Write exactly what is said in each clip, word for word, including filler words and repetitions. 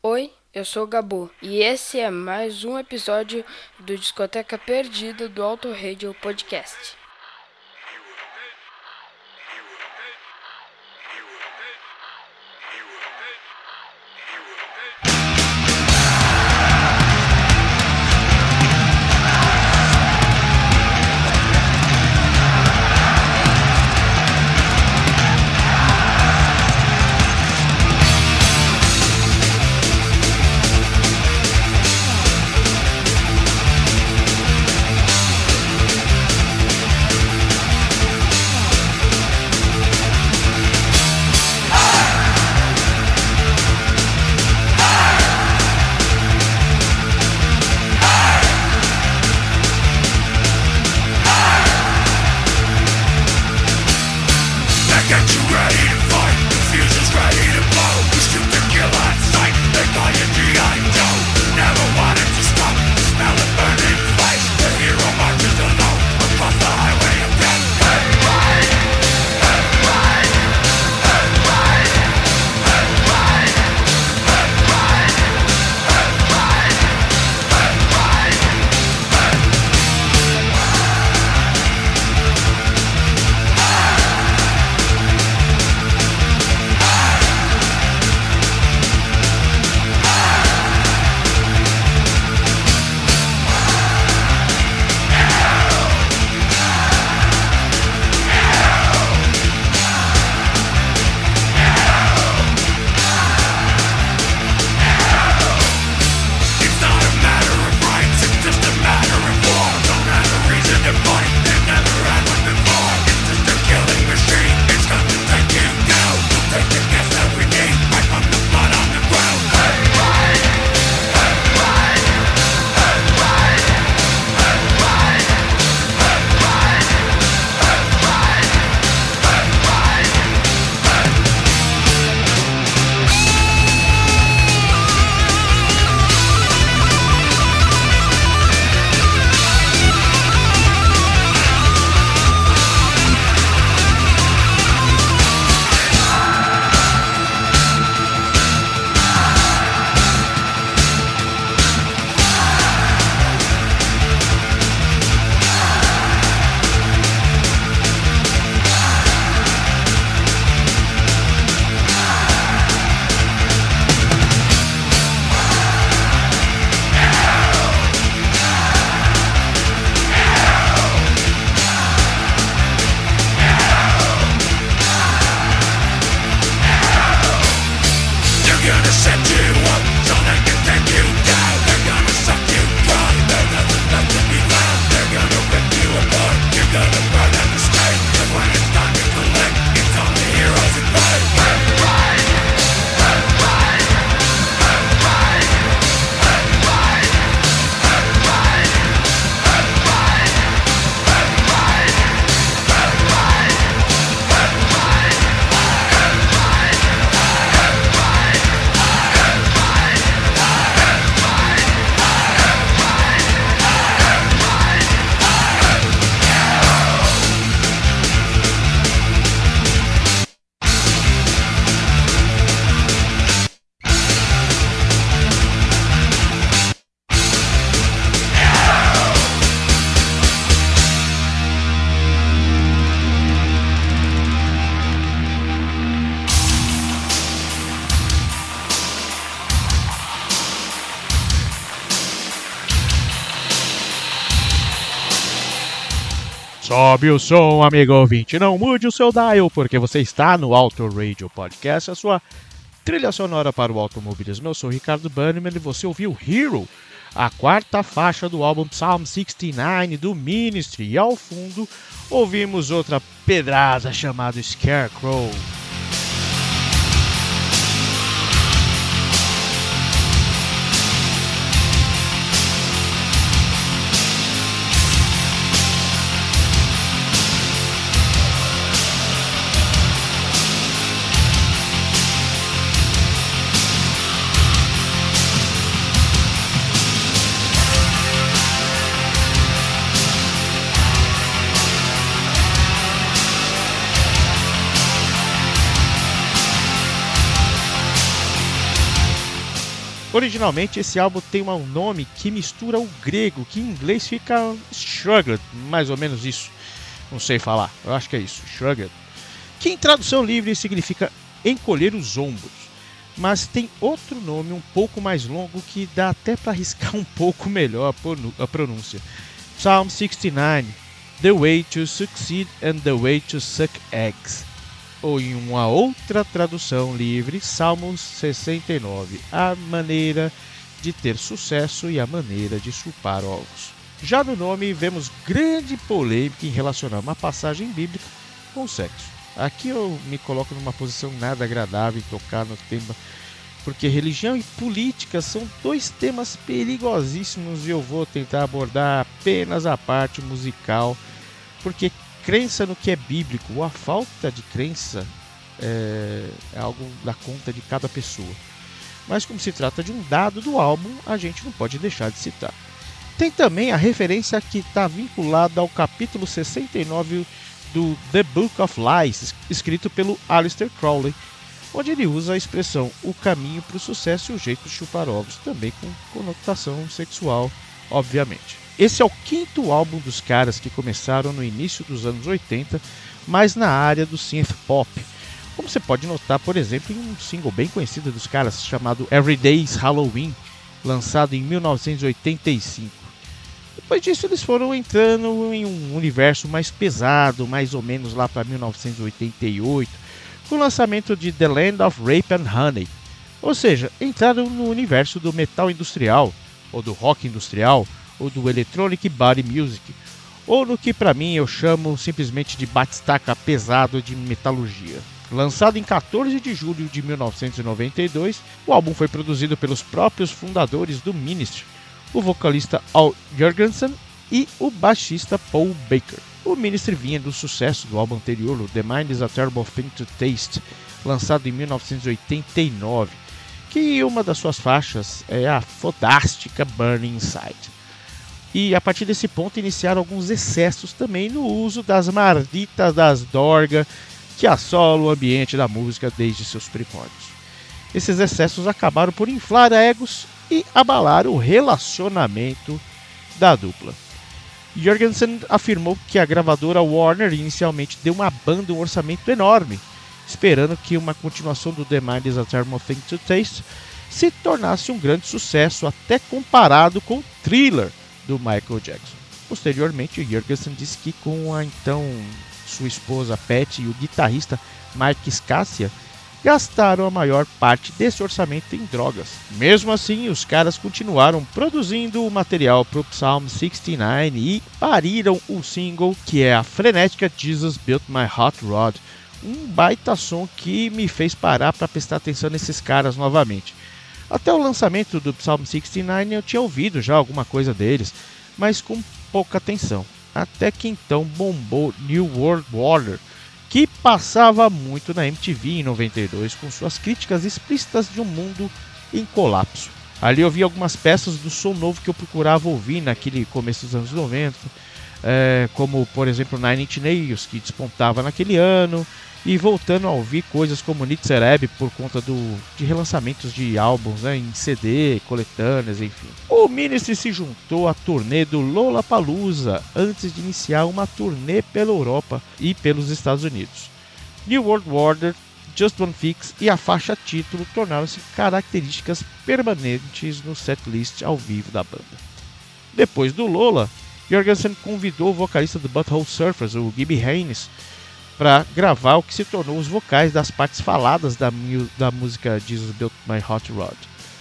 Oi, eu sou o Gabu e esse é mais um episódio do Discoteca Perdida do Auto Radio Podcast. Sobe o som, amigo ouvinte, não mude o seu dial, porque você está no Auto Radio Podcast, a sua trilha sonora para o automobilismo. Eu sou o Ricardo Bannerman e você ouviu Hero, a quarta faixa do álbum Psalm sessenta e nove do Ministry. E ao fundo, ouvimos outra pedrada chamada Scarecrow. Originalmente esse álbum tem um nome que mistura o grego, que em inglês fica Shrugged, mais ou menos isso. Não sei falar, eu acho que é isso, Shrugged. Que em tradução livre significa encolher os ombros. Mas tem outro nome um pouco mais longo que dá até para arriscar um pouco melhor a pronúncia. Psalm sessenta e nove, The Way to Succeed and the Way to Suck Eggs. Ou em uma outra tradução livre, Salmo sessenta e nove, a maneira de ter sucesso e a maneira de chupar ovos. Já no nome vemos grande polêmica em relacionar uma passagem bíblica com o sexo. Aqui eu me coloco numa posição nada agradável em tocar no tema, porque religião e política são dois temas perigosíssimos e eu vou tentar abordar apenas a parte musical, porque crença no que é bíblico ou a falta de crença é, é algo da conta de cada pessoa. Mas como se trata de um dado do álbum, a gente não pode deixar de citar. Tem também a referência que está vinculada ao capítulo sessenta e nove do The Book of Lies, escrito pelo Aleister Crowley, onde ele usa a expressão o caminho para o sucesso e o jeito de chupar ovos, também com conotação sexual, obviamente. Esse é o quinto álbum dos caras que começaram no início dos anos oitenta, mas na área do synth pop. Como você pode notar, por exemplo, em um single bem conhecido dos caras chamado Everyday's Halloween, lançado em mil novecentos e oitenta e cinco. Depois disso eles foram entrando em um universo mais pesado, mais ou menos lá para mil novecentos e oitenta e oito, com o lançamento de The Land of Rape and Honey. Ou seja, entraram no universo do metal industrial, ou do rock industrial, ou do electronic body music, ou no que para mim eu chamo simplesmente de batistaca pesado de metalurgia. Lançado em quatorze de julho de mil novecentos e noventa e dois, o álbum foi produzido pelos próprios fundadores do Ministry, o vocalista Al Jourgensen e o baixista Paul Baker. O Ministry vinha do sucesso do álbum anterior, o The Mind is a Terrible Thing to Taste, lançado em mil novecentos e oitenta e nove, que uma das suas faixas é a fodástica Burning Inside. E a partir desse ponto iniciaram alguns excessos também no uso das marditas das dorgas que assolam o ambiente da música desde seus primórdios. Esses excessos acabaram por inflar egos e abalar o relacionamento da dupla. Jourgensen afirmou que a gravadora Warner inicialmente deu uma banda um orçamento enorme, esperando que uma continuação do The Mind is a Terrible Thing to Taste se tornasse um grande sucesso, até comparado com Thriller, do Michael Jackson. Posteriormente, Jourgensen disse que com a então sua esposa Patty e o guitarrista Mike Scassia gastaram a maior parte desse orçamento em drogas. Mesmo assim, os caras continuaram produzindo o material para o Psalm sessenta e nove e pariram o single que é a frenética Jesus Built My Hot Rod, um baita som que me fez parar para prestar atenção nesses caras novamente. Até o lançamento do Psalm sessenta e nove eu tinha ouvido já alguma coisa deles, mas com pouca atenção. Até que então bombou New World Order, que passava muito na M T V em noventa e dois com suas críticas explícitas de um mundo em colapso. Ali eu vi algumas peças do som novo que eu procurava ouvir naquele começo dos anos noventa, é, como por exemplo Nine Inch Nails, que despontava naquele ano, e voltando a ouvir coisas como Nitzereb por conta do, de relançamentos de álbuns, né, em C D, coletâneas, enfim. O Ministry se juntou à turnê do Lollapalooza antes de iniciar uma turnê pela Europa e pelos Estados Unidos. New World Order, Just One Fix e a faixa título tornaram-se características permanentes no setlist ao vivo da banda. Depois do Lola, Jourgensen convidou o vocalista do Butthole Surfers, o Gibby Haynes, para gravar o que se tornou os vocais das partes faladas da, da música Jesus Built My Hot Rod.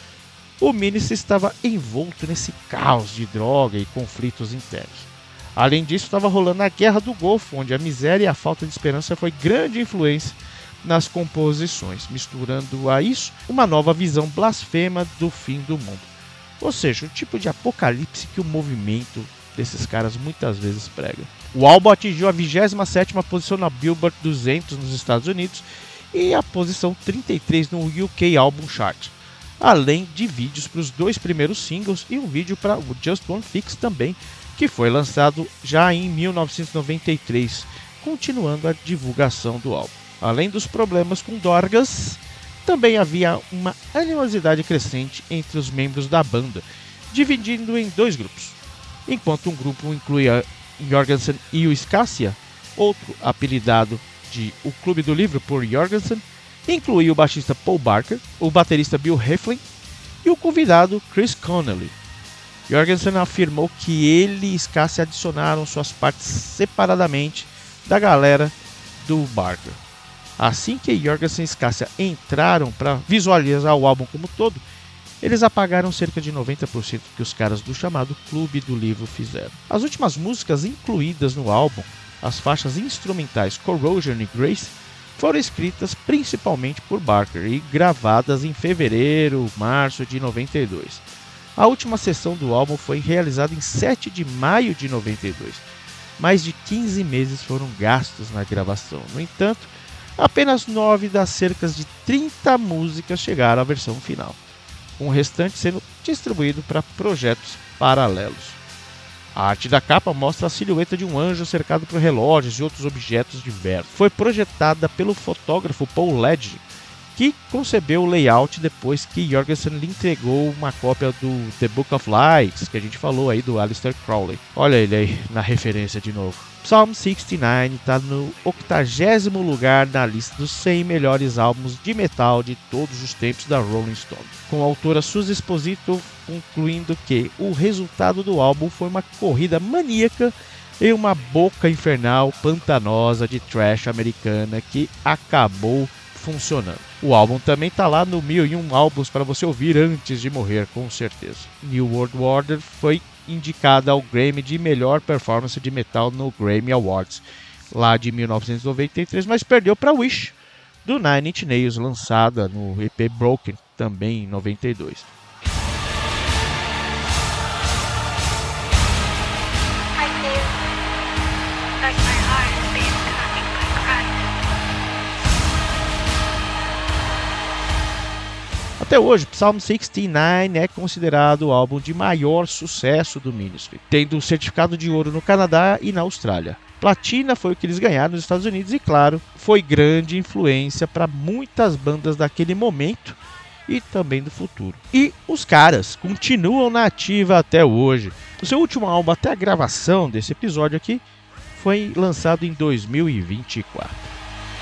O Ministry estava envolto nesse caos de droga e conflitos internos. Além disso, estava rolando a Guerra do Golfo, onde a miséria e a falta de esperança foi grande influência nas composições, misturando a isso uma nova visão blasfema do fim do mundo. Ou seja, o tipo de apocalipse que o movimento desses caras muitas vezes prega. O álbum atingiu a vigésima sétima posição na Billboard duzentos nos Estados Unidos e a posição trinta e três no U K Album Chart, além de vídeos para os dois primeiros singles e um vídeo para o Just One Fix também, que foi lançado já em mil novecentos e noventa e três, continuando a divulgação do álbum. Além dos problemas com drogas, também havia uma animosidade crescente entre os membros da banda, dividindo em dois grupos. Enquanto um grupo incluía Jorgensen e o Scasia, outro apelidado de O Clube do Livro por Jorgensen, incluía o baixista Paul Barker, o baterista Bill Heflin e o convidado Chris Connelly. Jorgensen afirmou que ele e Scasia adicionaram suas partes separadamente da galera do Barker. Assim que Jorgensen e Scasia entraram para visualizar o álbum como todo, eles apagaram cerca de noventa por cento que os caras do chamado Clube do Livro fizeram. As últimas músicas incluídas no álbum, as faixas instrumentais Corrosion e Grace, foram escritas principalmente por Barker e gravadas em fevereiro, março de noventa e dois. A última sessão do álbum foi realizada em sete de maio de noventa e dois. Mais de quinze meses foram gastos na gravação. No entanto, apenas nove das cerca de trinta músicas chegaram à versão final, com o restante sendo distribuído para projetos paralelos. A arte da capa mostra a silhueta de um anjo cercado por relógios e outros objetos diversos. Foi projetada pelo fotógrafo Paul Ledge, que concebeu o layout depois que Jorgensen lhe entregou uma cópia do The Book of Lights, que a gente falou aí do Aleister Crowley. Olha ele aí na referência de novo. Psalm sessenta e nove está no octagésimo lugar na lista dos cem melhores álbuns de metal de todos os tempos da Rolling Stone, com a autora Suzy Esposito concluindo que o resultado do álbum foi uma corrida maníaca em uma boca infernal pantanosa de thrash americana que acabou funcionando. O álbum também está lá no mil e um álbuns para você ouvir antes de morrer, com certeza. New World Order foi indicada ao Grammy de melhor performance de metal no Grammy Awards, lá de mil novecentos e noventa e três, mas perdeu para Wish, do Nine Inch Nails, lançada no E P Broken, também em noventa e dois. Até hoje, Psalm sessenta e nove é considerado o álbum de maior sucesso do Ministry, tendo um certificado de ouro no Canadá e na Austrália. Platina foi o que eles ganharam nos Estados Unidos e, claro, foi grande influência para muitas bandas daquele momento e também do futuro. E os caras continuam na ativa até hoje. O seu último álbum, até a gravação desse episódio aqui, foi lançado em dois mil e vinte e quatro.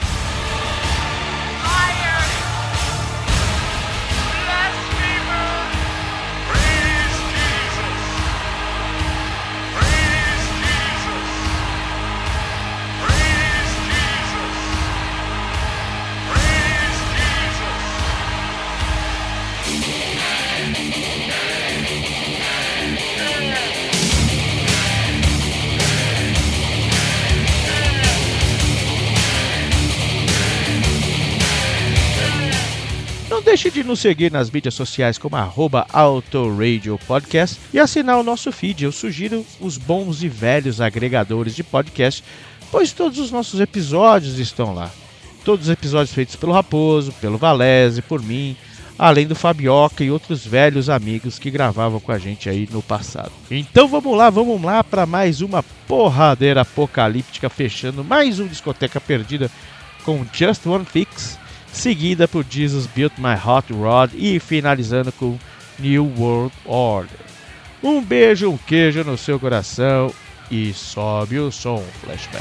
Não deixe de nos seguir nas mídias sociais como arroba Autoradio Podcast e assinar o nosso feed. Eu sugiro os bons e velhos agregadores de podcast, pois todos os nossos episódios estão lá. Todos os episódios feitos pelo Raposo, pelo Valese, por mim, além do Fabioca e outros velhos amigos que gravavam com a gente aí no passado. Então vamos lá, vamos lá para mais uma porradeira apocalíptica, fechando mais um Discoteca Perdida com Just One Fix, seguida por Jesus Built My Hot Rod e finalizando com New World Order. Um beijo, um queijo no seu coração e sobe o som, Flashback.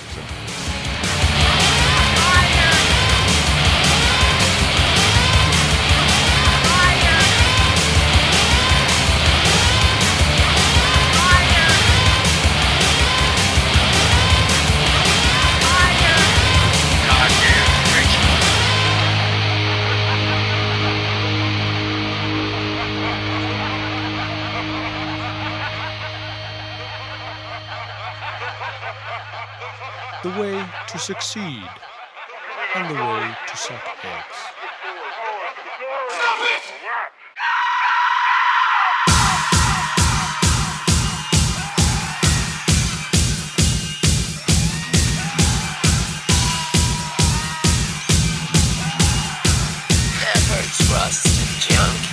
The way to succeed and the way to suck eggs. Stop it! Never trust a junkie.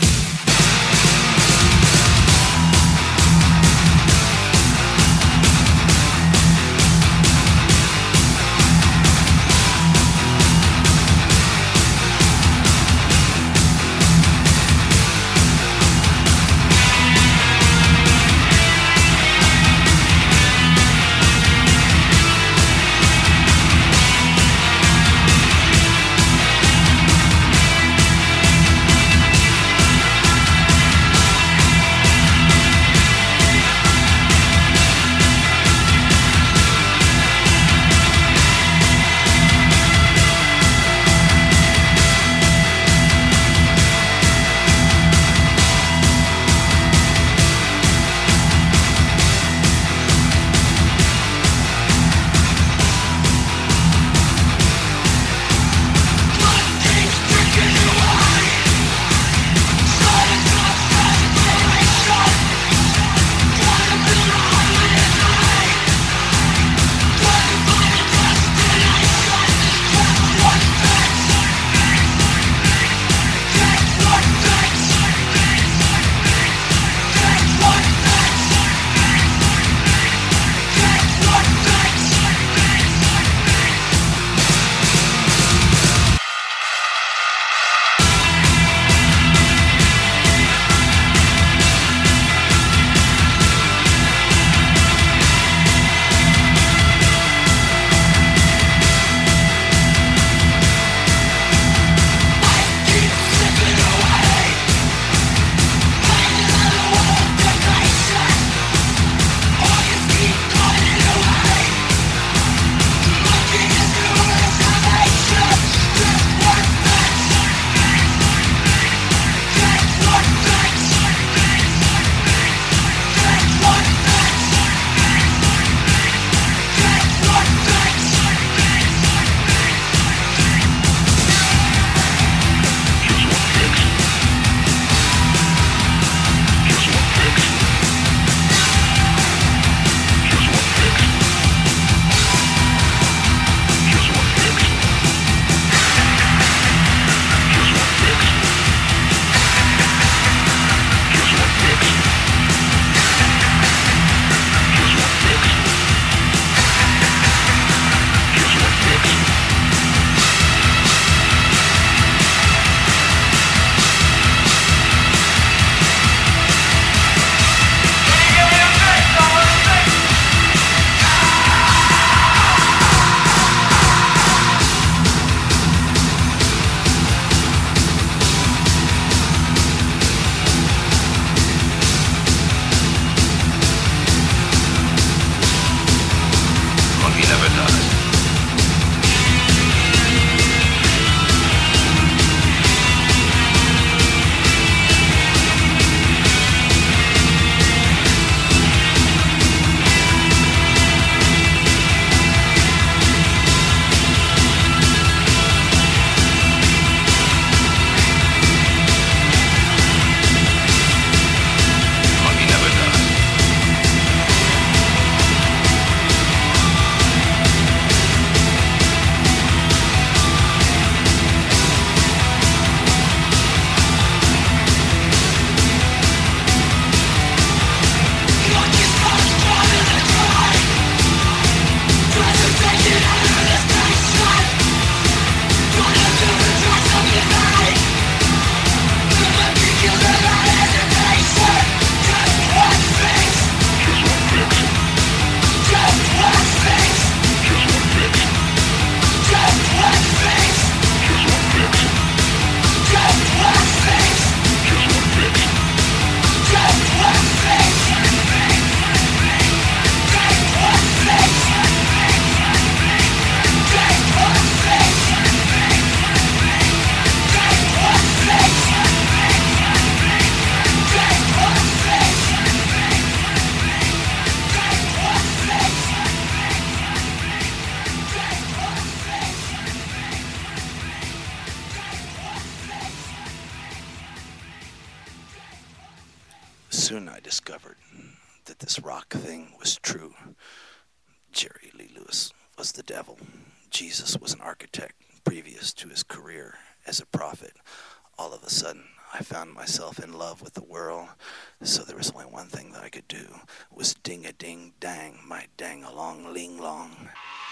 Soon I discovered that this rock thing was true. Jerry Lee Lewis was the devil. Jesus was an architect previous to his career as a prophet. All of a sudden, I found myself in love with the world, so there was only one thing that I could do, was ding-a-ding-dang, my dang-along-ling-long.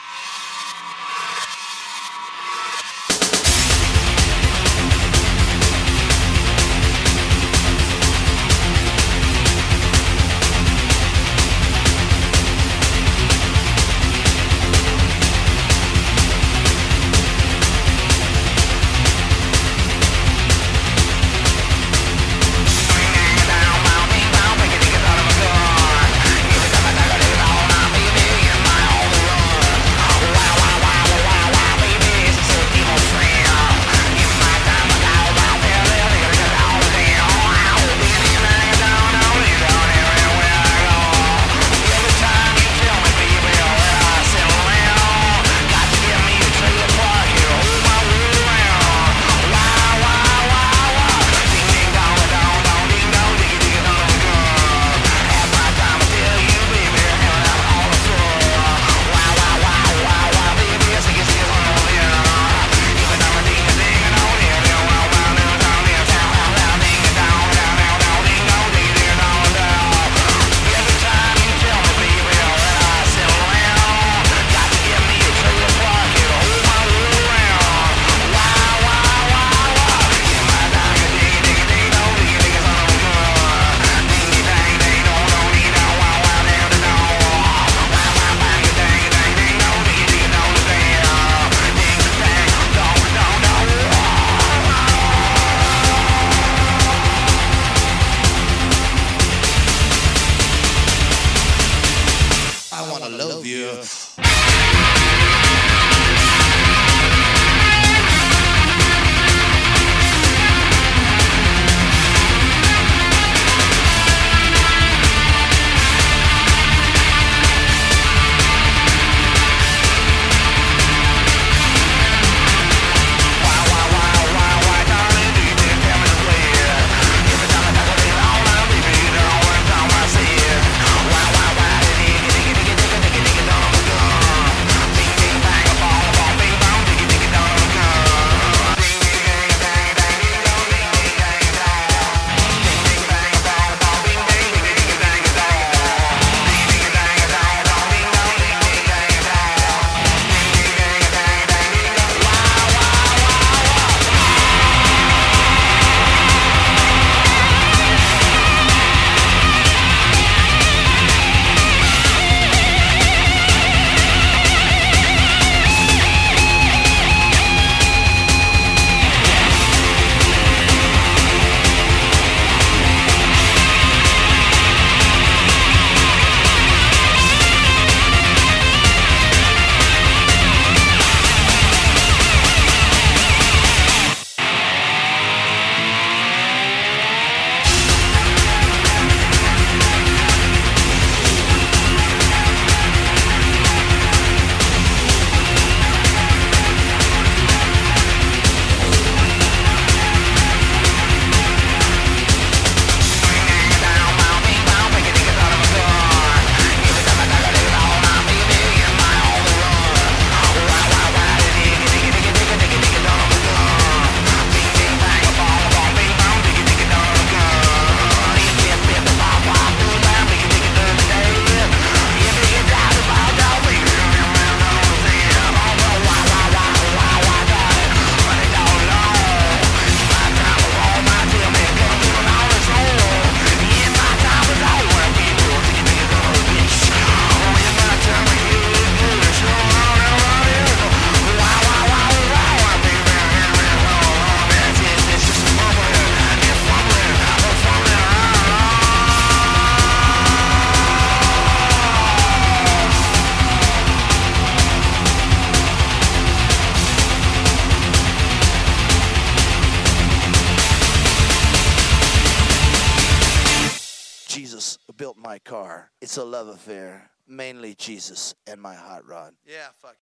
built my car. It's a love affair, mainly Jesus and my hot rod. Yeah, fuck.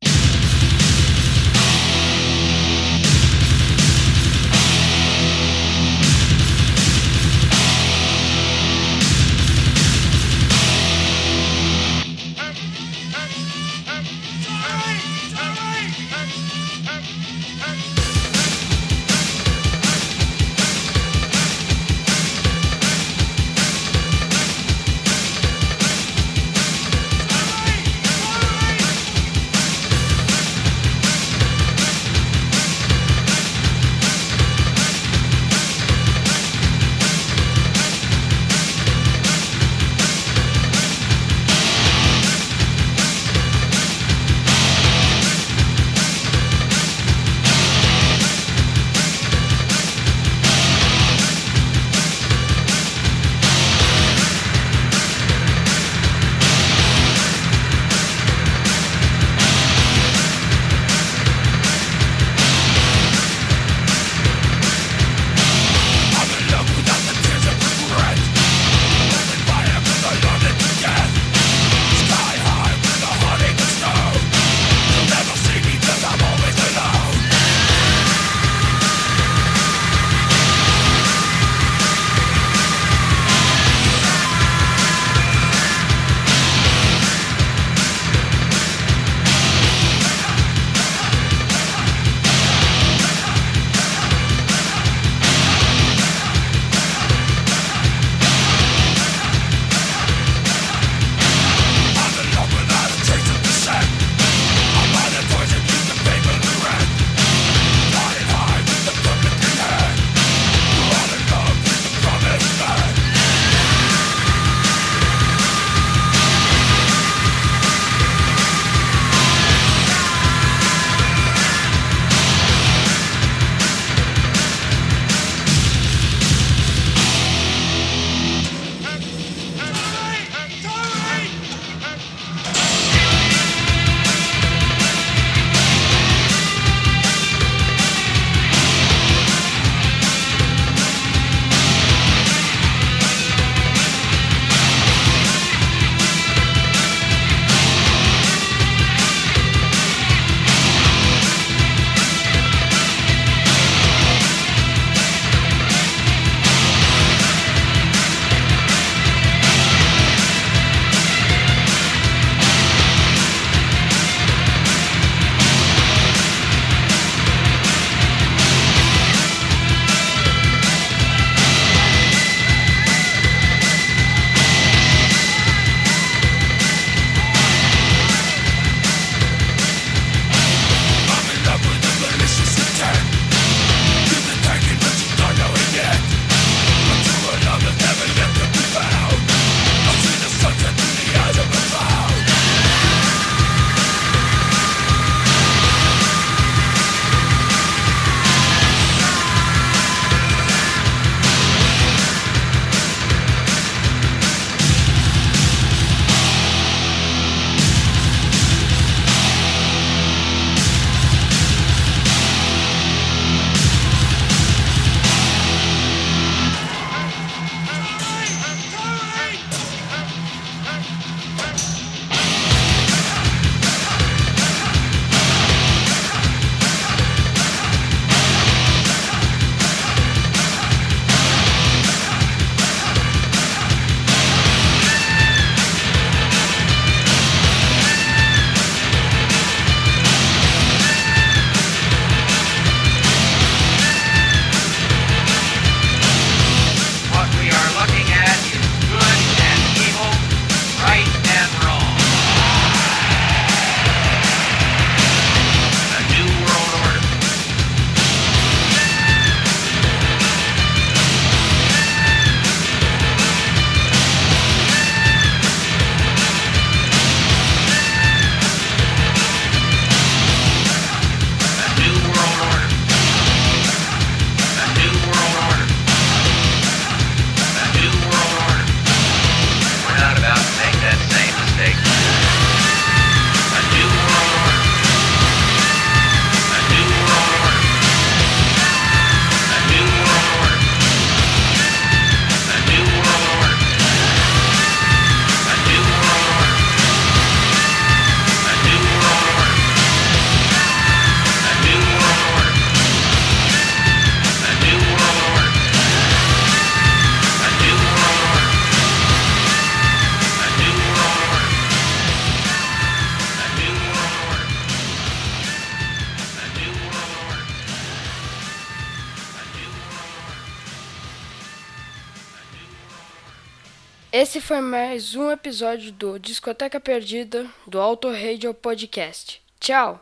Esse foi mais um episódio do Discoteca Perdida do Auto Radio Podcast. Tchau!